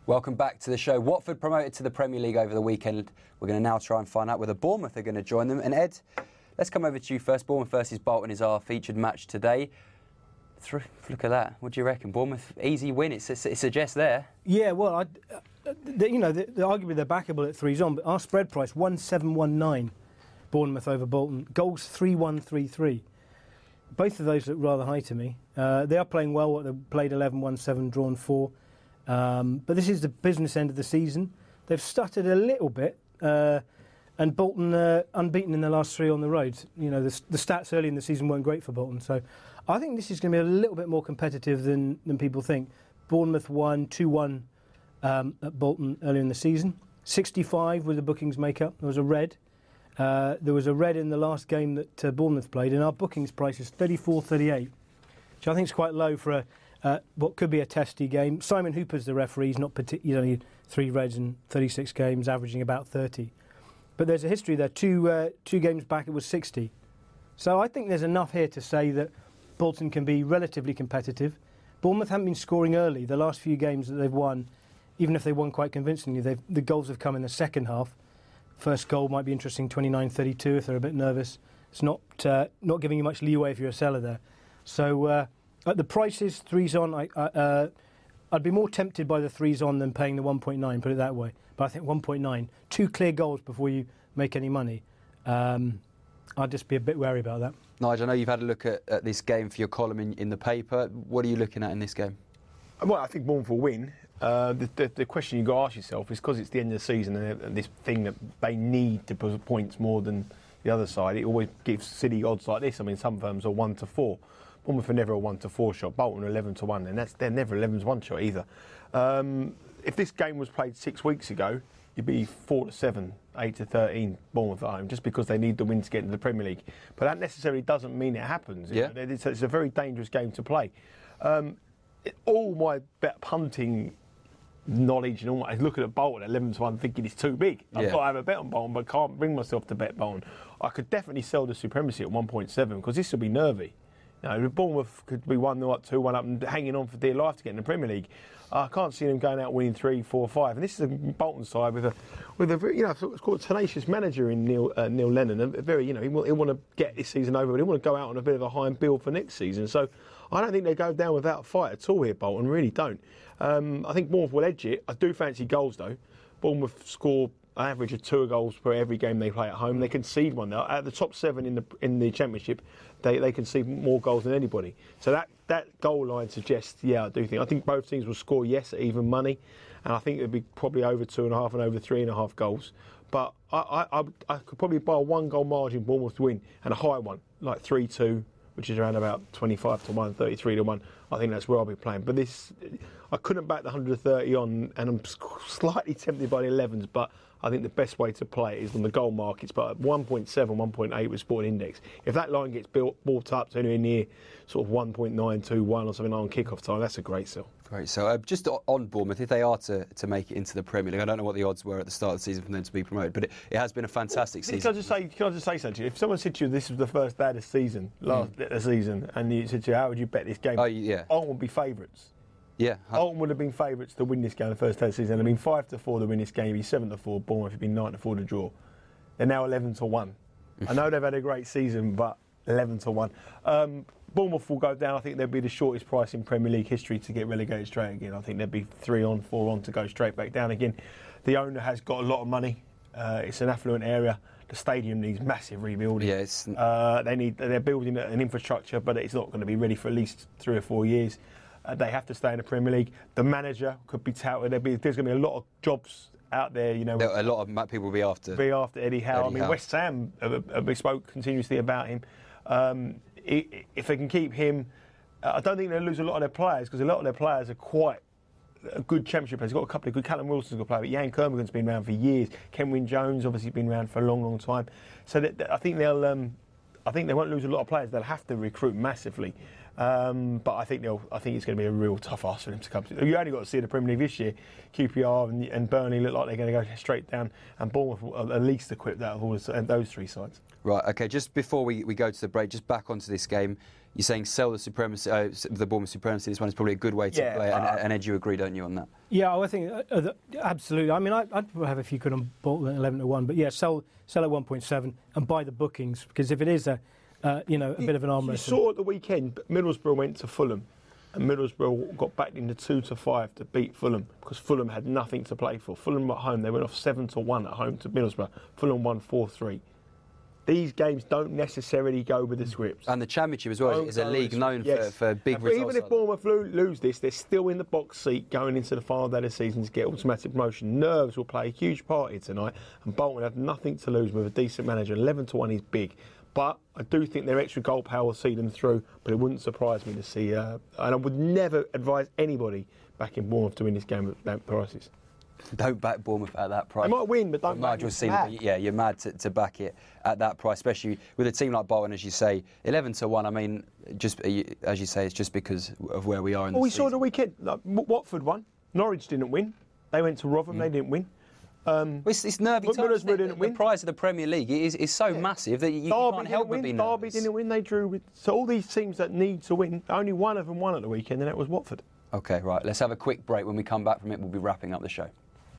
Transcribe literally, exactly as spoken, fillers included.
Welcome back to the show. Watford promoted to the Premier League over the weekend. We're going to now try and find out whether Bournemouth are going to join them. And Ed, let's come over to you first. Bournemouth versus Bolton is our featured match today. Look at that. What do you reckon? Bournemouth, easy win, it, it suggests there. Yeah, well, I, uh, the, you know, the, the, arguably they're backable at threes on, but our spread price, one seven one nine, Bournemouth over Bolton. Goals three one three three. Both of those look rather high to me. Uh, they are playing well. They've played eleven one seven, drawn four. Um, but this is the business end of the season. They've stuttered a little bit, uh, and Bolton uh, unbeaten in the last three on the road. You know, the, the stats early in the season weren't great for Bolton, so I think this is going to be a little bit more competitive than, than people think. Bournemouth won two one um, at Bolton earlier in the season. sixty-five was the bookings make-up. There was a red. Uh, there was a red in the last game that uh, Bournemouth played, and our bookings price is thirty-four thirty-eight, which I think is quite low for a Uh, what could be a testy game. Simon Hooper's the referee. He's not partic- you know, three reds in thirty-six games, averaging about thirty. But there's a history there. Two uh, two games back, it was sixty. So I think there's enough here to say that Bolton can be relatively competitive. Bournemouth haven't been scoring early. The last few games that they've won, even if they won quite convincingly, they've, the goals have come in the second half. First goal might be interesting, twenty-nine thirty-two, if they're a bit nervous. It's not uh, not giving you much leeway if you're a seller there. So uh, at the prices, threes on, I, uh, I'd be more tempted by the threes on than paying the one point nine, put it that way. But I think one point nine, two clear goals before you make any money. Um, I'd just be a bit wary about that. Nigel, I know you've had a look at, at this game for your column in, in the paper. What are you looking at in this game? Well, I think Bournemouth will win. Uh, the, the, the question you've got to ask yourself is, because it's the end of the season and, and this thing that they need to put points more than the other side, it always gives silly odds like this. I mean, some firms are one to four. Bournemouth are never a one to four shot. Bolton are eleven to one, and that's they're never eleven to one shot either. Um, if this game was played six weeks ago, you'd be four to seven, eight to thirteen, Bournemouth at home, just because they need the win to get into the Premier League. But that necessarily doesn't mean it happens. Yeah. You know? it's, it's a very dangerous game to play. Um, it, all my bet punting knowledge and all, I look at Bolton at eleven to one thinking it's too big. I've yeah. got to have a bet on Bolton, but can't bring myself to bet Bolton. I could definitely sell the supremacy at one point seven, because this will be nervy. You know, Bournemouth could be one up, two one up, and hanging on for dear life to get in the Premier League. I can't see them going out winning three, four, five. And this is a Bolton side with a, with a you know, it's called a tenacious manager in Neil uh, Neil Lennon. A very, you know, he will, he'll want to get this season over, but he want to go out on a bit of a high and build for next season. So I don't think they go down without a fight at all here, Bolton. Really don't. Um, I think Bournemouth will edge it. I do fancy goals though. Bournemouth score an average of two goals per every game they play at home. They concede one. Now, at the top seven in the in the Championship, they they concede more goals than anybody. So that, that goal line suggests, yeah, I do think. I think both teams will score, yes, at even money, and I think it'll be probably over two and a half and over three and a half goals. But I I, I, I could probably buy a one goal margin Bournemouth to win, and a high one, like three two, which is around about twenty-five to one, thirty-three to one. I think that's where I'll be playing. But this, I couldn't back the one hundred thirty on, and I'm slightly tempted by the elevens, but I think the best way to play it is on the goal markets. But at one point seven, one point eight with Sporting Index, if that line gets built, brought up to anywhere near sort of one point nine two one or something on kick-off time, that's a great sell. Great. So uh, just on Bournemouth, if they are to, to make it into the Premier League, I don't know what the odds were at the start of the season for them to be promoted, but it, it has been a fantastic Can season. I just say, can I just say something? If someone said to you this was the first day of the season, last Mm. day of the season, and you said to you, how would you bet this game? Oh, yeah. Bolton would be favourites. Yeah. Bolton would have been favourites to win this game the first day of the season. They'd been five to four to win this game. It'd be seven to four. Bournemouth would be nine to four to draw. They're now eleven to one. I know they've had a great season, but eleven to one. Um, Bournemouth will go down. I think they'll be the shortest price in Premier League history to get relegated straight again. I think there'll be three on, four on to go straight back down again. The owner has got a lot of money. Uh, it's an affluent area. The stadium needs massive rebuilding. Yeah, it's... Uh, they need. They're building an infrastructure, but it's not going to be ready for at least three or four years. Uh, they have to stay in the Premier League. The manager could be touted. There'll be, there's going to be a lot of jobs out there. You know, a lot of people will be after. Be after Eddie Howe. Eddie I mean, Howe. West Ham have, have spoke continuously about him. Um, if they can keep him, I don't think they'll lose a lot of their players, because a lot of their players are quite a good Championship players. They've got a couple of good. Callum Wilson's a good player, but Jan Kermigan's been around for years. Kenwyn Jones obviously been around for a long, long time. So that, that I think they'll. Um, I think they won't lose a lot of players. They'll have to recruit massively. Um, but I think they'll. I think it's going to be a real tough ask for them to come to. You only got to see the Premier League this year. Q P R and, and Burnley look like they're going to go straight down, and Bournemouth will at least equipped out of all those, those three sides. Right, OK, just before we, we go to the break, just back onto this game. you're saying sell the supremacy, uh, the Bournemouth supremacy. This one is probably a good way to Yeah, play it. And, uh, and Ed, you agree, don't you, on that? Yeah, I think uh, uh, the- absolutely. I mean, I, I'd probably have a few quid on Bolton at eleven to one, but yeah, sell sell at one point seven and buy the bookings, because if it is a uh, you know a bit of an arm You wrestle. saw at the weekend, but Middlesbrough went to Fulham, and Middlesbrough got backed into two to five to beat Fulham because Fulham had nothing to play for. Fulham at home, they went off seven to one at home to Middlesbrough. Fulham won four three. These games don't necessarily go with the scripts. And the Championship as well Don't is a go league with- known yes. for, for big And results. even if like that. Bournemouth lo- lose this, they're still in the box seat going into the final day of the season to get automatic promotion. Nerves will play a huge part here tonight, and Bolton have nothing to lose with a decent manager. eleven to one is big. But I do think their extra goal power will see them through, but it wouldn't surprise me to see, uh, and I would never advise anybody back in Bournemouth to win this game at that prices. Don't back Bournemouth at that price. They might win, but don't back Nigel them. seen Mad. it, yeah, you're mad to, to back it at that price, especially with a team like Bolton, as you say, eleven to one. I mean, just as you say, it's just because of where we are in Well, the we season. saw the weekend. Like, W- Watford won. Norwich didn't win. They went to Rotherham. They didn't win. Um, Well, It's, it's nervy But times. Middlesbrough isn't it? didn't The win. prize of the Premier League is, is so massive that you, you Derby can't didn't help but win. be Derby nervous. didn't win. They drew with. So all these teams that need to win, only one of them won at the weekend, and that was Watford. Okay, right. Let's have a quick break. When we come back from it, we'll be wrapping up the show.